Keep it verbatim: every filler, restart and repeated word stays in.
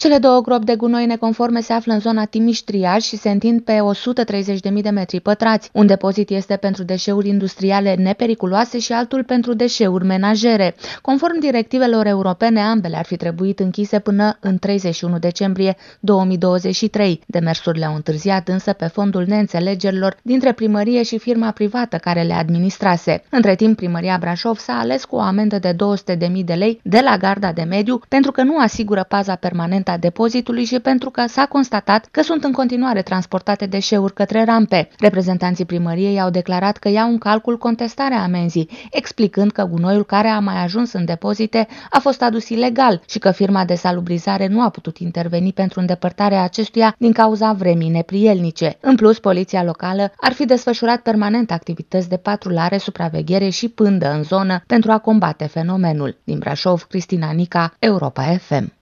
Cele două gropi de gunoi neconforme se află în zona Timiș-Triaj și se întind pe o sută treizeci de mii de metri pătrați. Un depozit este pentru deșeuri industriale nepericuloase și altul pentru deșeuri menajere. Conform directivelor europene, ambele ar fi trebuit închise până în treizeci și unu decembrie două mii douăzeci și trei. Demersurile au întârziat însă pe fondul neînțelegerilor dintre primărie și firma privată care le administrase. Între timp, primăria Brașov s-a ales cu o amendă de două sute de mii de lei de la Garda de Mediu pentru că nu asigură paza permanentă a depozitului și pentru că s-a constatat că sunt în continuare transportate deșeuri către rampe. Reprezentanții primăriei au declarat că iau în calcul contestarea amenzii, explicând că gunoiul care a mai ajuns în depozite a fost adus ilegal și că firma de salubrizare nu a putut interveni pentru îndepărtarea acestuia din cauza vremii neprielnice. În plus, poliția locală ar fi desfășurat permanent activități de patrulare, supraveghere și pândă în zonă pentru a combate fenomenul. Din Brașov, Cristina Nica, Europa F M.